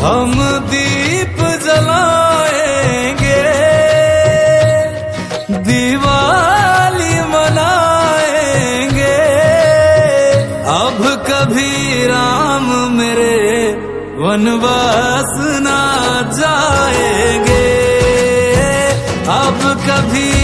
हम दीप जलाएंगे, दिवाली मनाएंगे। अब कभी राम मेरे वनवास ना जाएंगे, अब कभी